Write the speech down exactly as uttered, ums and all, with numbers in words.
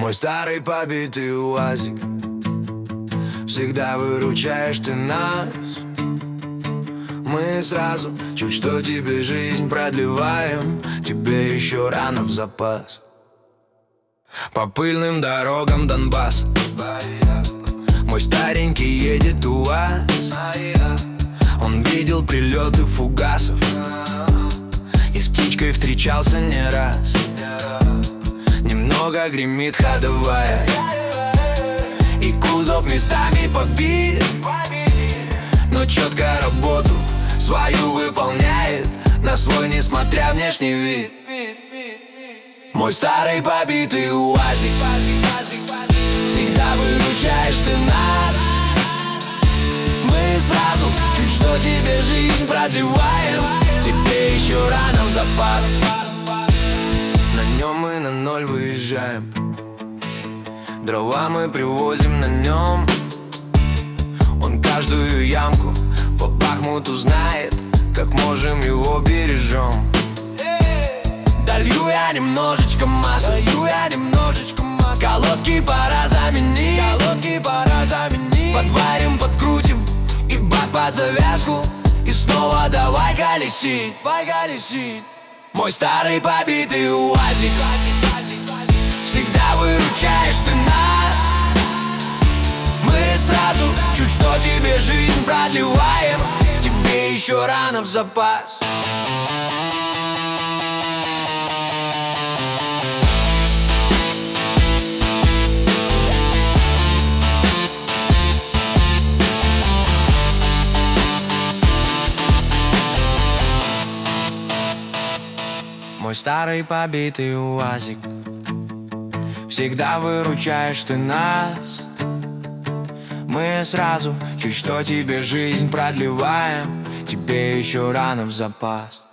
Мой старый побитый УАЗик, всегда выручаешь ты нас. Мы сразу чуть что тебе жизнь продлеваем, тебе еще рано в запас. По пыльным дорогам Донбасса мой старенький едет УАЗ. Он видел прилеты фугасов и с птичкой встречался не раз. Немного гремит ходовая, и кузов местами побит, но четко работу свою выполняет, на свой несмотря внешний вид. Мой старый побитый УАЗик, всегда выручаешь ты нас. Мы сразу чуть что тебе жизнь продлеваем, тебе еще рано в запас. На нем мы на ноль выезжаем, дрова мы привозим на нем. Он каждую ямку по Бахмуту знает, как можем его бережем. Долью я немножечко масла, долью я немножечко масла. Колодки пора заменить, колодки пора заменить. Подварим, подкрутим и бак под завязку, и снова давай колесить, давай колесить. Мой старый побитый УАЗик, всегда выручаешь ты нас. Мы сразу чуть что тебе жизнь продлеваем, тебе еще рано в запас. Мой старый побитый УАЗик, всегда выручаешь ты нас. Мы сразу чуть что тебе жизнь продлеваем, тебе еще рано в запас.